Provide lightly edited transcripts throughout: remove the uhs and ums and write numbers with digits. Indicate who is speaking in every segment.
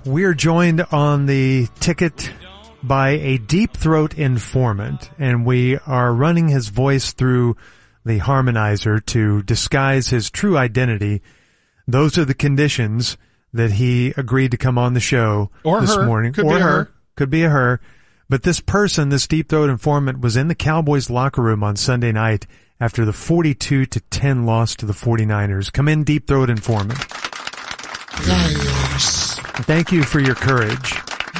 Speaker 1: we are joined on the ticket by a deep throat informant, and we are running his voice through the harmonizer to disguise his true identity. Those are the conditions that he agreed to come on the show this morning.
Speaker 2: Could be her.
Speaker 1: Could be a her. But this person, this deep throat informant, was in the Cowboys locker room on Sunday night after the 42-10 loss to the 49ers. Come in, deep throat informant.
Speaker 3: Yes.
Speaker 1: Thank you for your courage.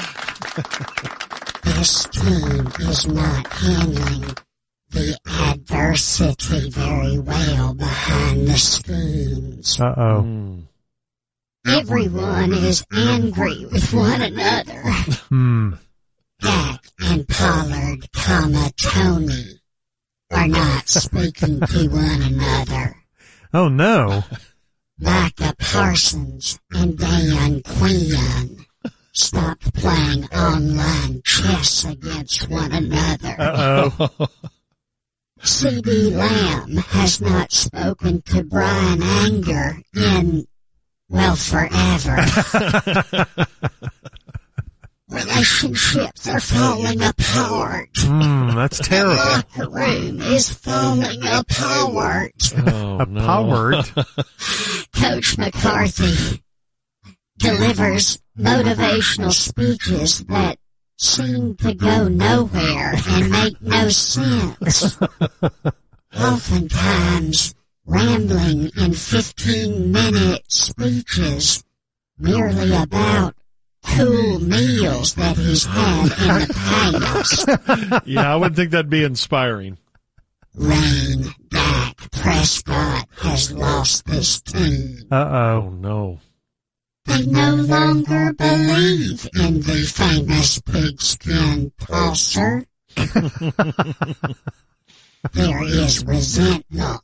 Speaker 3: This team is not handling the adversity very well behind the scenes.
Speaker 1: Uh-oh.
Speaker 3: Everyone is angry with one another. Dak and Pollard, Tony are not speaking to one another.
Speaker 1: Oh, no.
Speaker 3: Micah Parsons and Dan Quinn stopped playing online chess against one another.
Speaker 1: Uh-oh.
Speaker 3: C.D. Lamb has not spoken to Brian Anger in, well, forever. Relationships are falling apart.
Speaker 1: That's terrible.
Speaker 3: The locker room is falling apart.
Speaker 2: Oh,
Speaker 1: Apart?
Speaker 3: Coach McCarthy delivers motivational speeches that seem to go nowhere and make no sense. Oftentimes, rambling in 15-minute speeches merely about cool meals that he's had in the past.
Speaker 2: Yeah, I would think that'd be inspiring.
Speaker 3: Rain Dak Prescott has lost this team.
Speaker 1: Uh-oh.
Speaker 2: Oh, no.
Speaker 3: They no longer believe in the famous pigskin tosser. There is resentment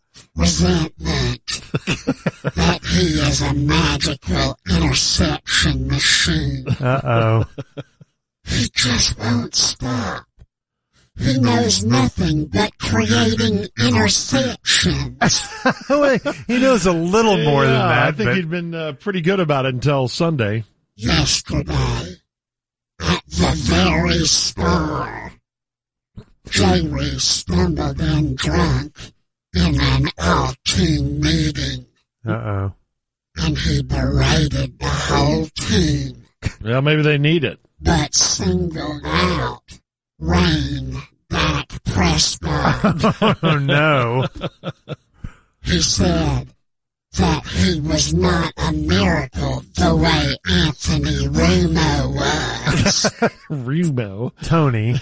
Speaker 3: that he is a magical interception machine.
Speaker 1: Uh-oh.
Speaker 3: He just won't stop. He knows nothing but creating interceptions.
Speaker 1: He knows a little more than that.
Speaker 2: I think he'd been pretty good about it until Sunday.
Speaker 3: Yesterday, at the very Star, Jerry stumbled in drunk in an all-team meeting.
Speaker 1: Uh-oh.
Speaker 3: And he berated the whole team.
Speaker 2: Well, maybe they need it.
Speaker 3: But singled out Rain Dak Prescott.
Speaker 1: Oh, no.
Speaker 3: He said that he was not a miracle the way Anthony Rumo was.
Speaker 2: Rumo.
Speaker 1: Tony.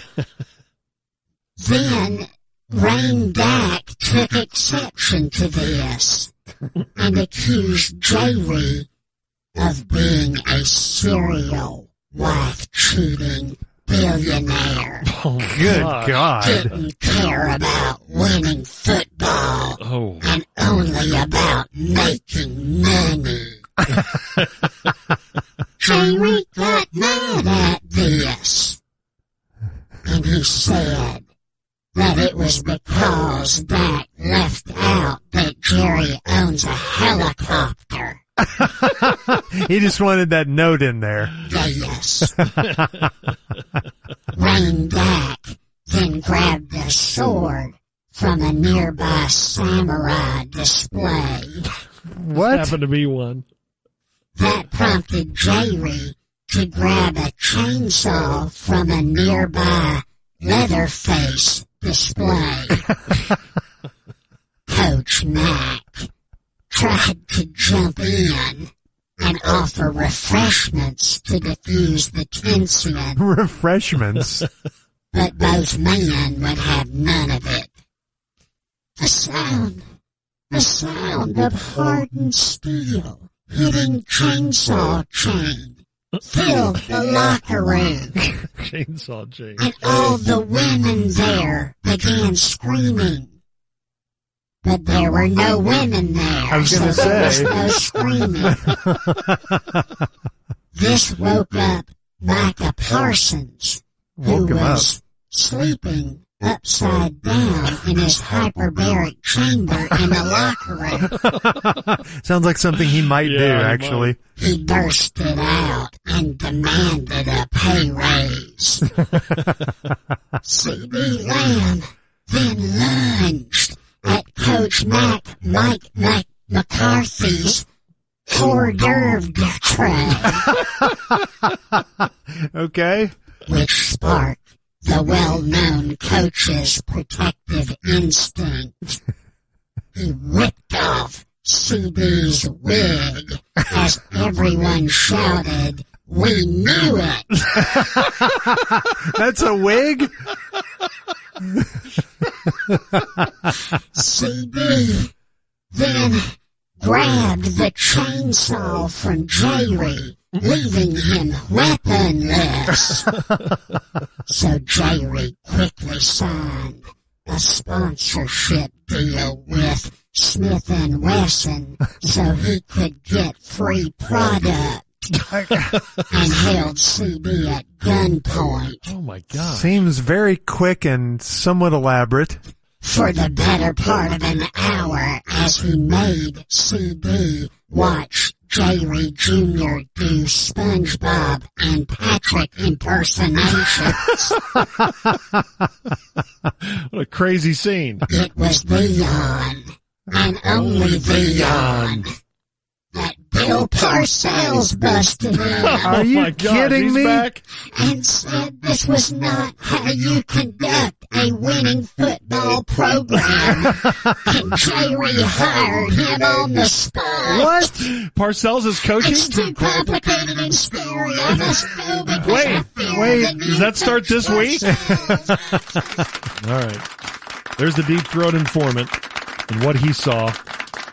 Speaker 3: Then Rain Dak took exception to this and accused Jerry of being a serial wife-cheating billionaire.
Speaker 2: Oh,
Speaker 1: Good God.
Speaker 3: Didn't care about winning football and only about making money. Jerry got mad at this, and he said that it was because Dak left out that Jerry owns a helicopter.
Speaker 1: He just wanted that note in there.
Speaker 3: Yes. Rain Dak then grabbed a sword from a nearby samurai display.
Speaker 1: What?
Speaker 2: Happened to be one.
Speaker 3: That prompted Jerry to grab a chainsaw from a nearby Leatherface display. Coach Mack tried to jump in and offer refreshments to diffuse the tension.
Speaker 1: Refreshments?
Speaker 3: But both men would have none of it. The sound of hardened steel hitting chainsaw chain filled the locker room.
Speaker 2: Chainsaw chain.
Speaker 3: And all the women there began screaming. But there were no women there.
Speaker 1: I was going to
Speaker 3: there was
Speaker 1: say.
Speaker 3: no screaming. This woke up Micah Parsons, who was sleeping upside down in his hyperbaric chamber in the locker room.
Speaker 1: Sounds like something he might
Speaker 2: Yeah,
Speaker 1: do,
Speaker 2: he
Speaker 1: actually.
Speaker 3: He bursted out and demanded a pay raise. C.B. Lamb then lunged at Coach Mike McCarthy's hors d'oeuvre tray,
Speaker 1: Okay.
Speaker 3: which sparked the well-known coach's protective instinct. He ripped off CB's wig as everyone shouted, "We knew it!"
Speaker 1: That's a wig?
Speaker 3: CB then grabbed the chainsaw from Jerry, leaving him weaponless. So Jerry quickly signed a sponsorship deal with Smith & Wesson so he could get free product and held CB at gunpoint
Speaker 2: Oh my God.
Speaker 1: Seems very quick and somewhat elaborate.
Speaker 3: for the better part of an hour as he made CB watch Jerry Jr. do SpongeBob and Patrick impersonations.
Speaker 2: What a crazy scene.
Speaker 3: It was beyond, and only beyond, that Bill Parcells busted in
Speaker 1: Are you
Speaker 2: my God,
Speaker 1: kidding
Speaker 2: he's
Speaker 1: me?
Speaker 2: back?
Speaker 3: and said this was not how you conduct a winning football program. And Jerry hired him on the spot.
Speaker 1: What?
Speaker 2: Parcells is coaching?
Speaker 3: It's too complicated and scary. I must go because I fear
Speaker 1: wait,
Speaker 3: the new
Speaker 2: does that start
Speaker 3: coach
Speaker 2: this week?
Speaker 3: Parcells.
Speaker 2: All right. There's the deep throat informant and what he saw